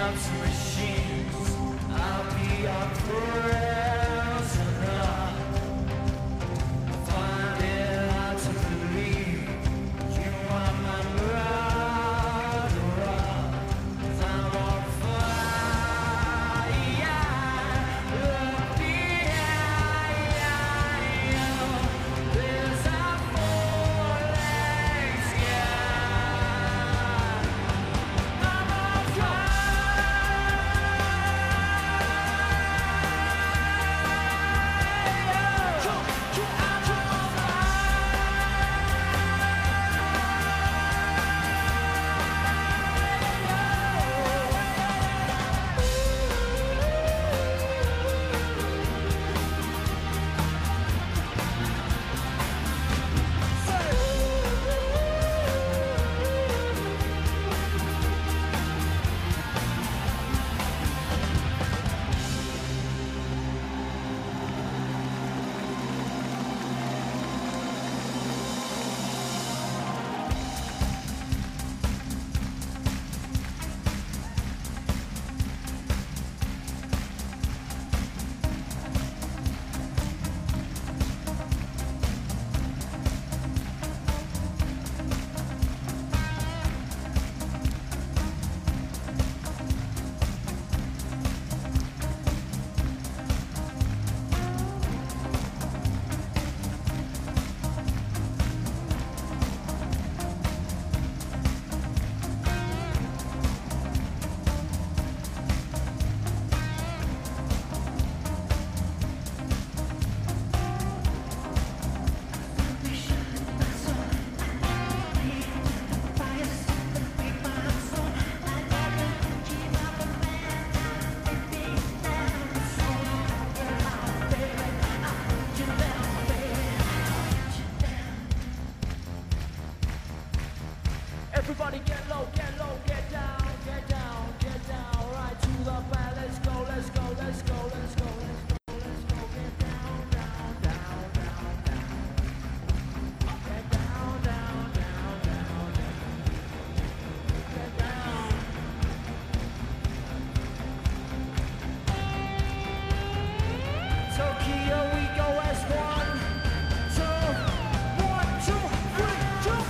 Everybody get low, get low, get down, get down, get down. Right to the back, let's go, let's go, let's go, let's go, let's go, let's go. Get down, down, down, down, down. Get down, down, down, down, down. Get down. Tokyo, we go as one, two, 1, 2, 3, 2.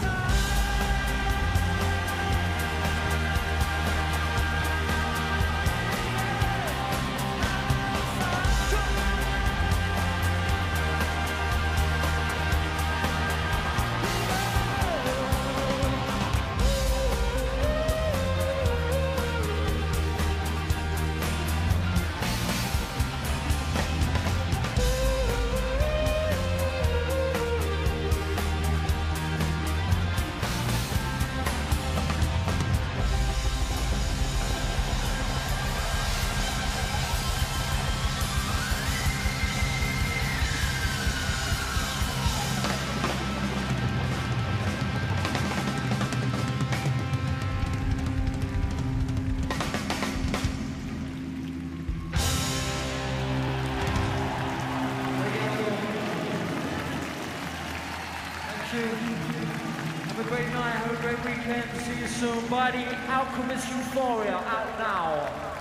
Have a great night, have a great weekend. See you soon. By the Alchemist Euphoria, out now.